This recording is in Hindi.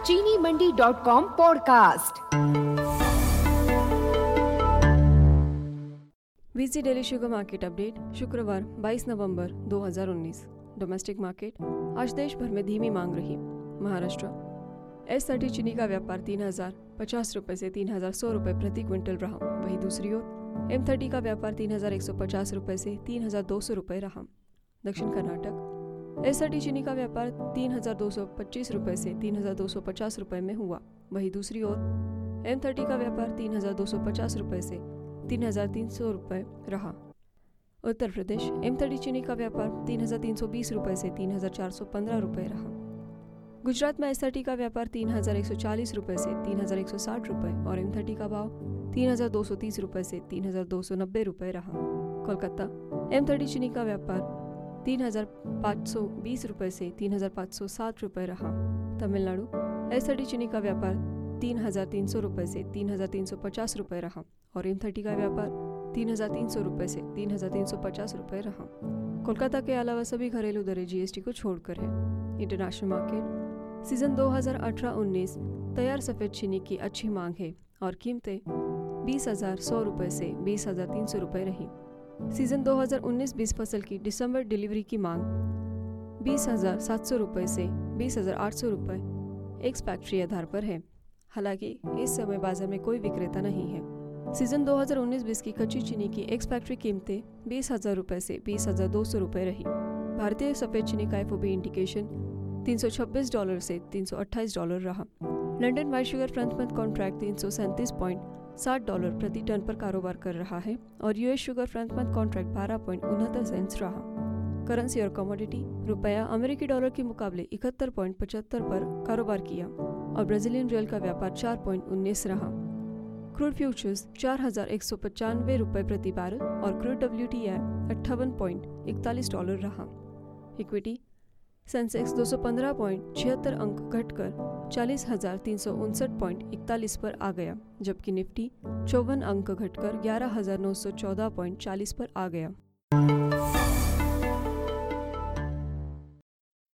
चीनी मंडी.com पॉडकास्ट। वीसी डेली शुगर मार्केट अपडेट शुक्रवार 22 नवंबर 2019। डोमेस्टिक मार्केट आज देश भर में धीमी मांग रही। महाराष्ट्र S30 चीनी का व्यापार 3050 रुपये से 3100 रुपये प्रति क्विंटल रहा। वहीं दूसरी ओर M30 का व्यापार 3150 रुपये से 3200 रुपये रहा। दक्षिण कर्नाटक S30 चीनी का व्यापार 3225 रुपये से 3250 रुपये में हुआ। वहीं दूसरी ओर M30 का व्यापार 3250 रुपये से 3300 रुपये रहा। उत्तर प्रदेश M30 चीनी का व्यापार 3320 रुपये से 3415 रुपये रहा। गुजरात में S30 का व्यापार 3140 रुपये से 3160 रुपये और M30 का भाव 3230 रुपये से 3290 रुपये रहा। कोलकाता M30 चीनी का व्यापार 3520 रुपये से 3507 रुपये रहा। तमिलनाडु S30 चीनी का व्यापार 3300 रुपये से 3350 रुपये रहा और M30 का व्यापार 3300 रुपये से 3350 रुपये रहा। कोलकाता के अलावा सभी घरेलू दरें GST को छोड़कर है। इंटरनेशनल मार्केट सीजन 2018-19 तैयार सफ़ेद चीनी की अच्छी मांग है और कीमतें 20,100 रुपये से 20,300 रुपये रही। सीजन 2019-20 फसल की दिसंबर डिलीवरी की मांग 20,700 रुपये से 20,800 रुपये एक्स फैक्ट्री आधार पर है। हालांकि इस समय बाजार में कोई विक्रेता नहीं है। सीजन 2019-20 की कच्ची चीनी की एक्स फैक्ट्री कीमतें 20,000 रुपये से 20,200 रुपये रही। भारतीय सफ़ेद चीनी का FOB इंडिकेशन $326 से $328 रहा। London white sugar front month contract $337.60 प्रति टन पर कारोबार कर रहा है और US sugar front month contract 12.69 cents रहा। करेंसी और कमोडिटी रुपया अमेरिकी डॉलर के मुकाबले 71.75 पर कारोबार किया और ब्राजीलियन रियल का व्यापार 4.19 रहा। क्रूड फ्यूचर्स 4,195 रुपये प्रति बैरल और क्रूड WTI $58.41 रहा। इक्विटी सेंसेक्स 215.76 अंक घटकर 40,359.41 पर आ गया, जबकि निफ्टी 54 अंक घटकर 11,914.40 पर आ गया।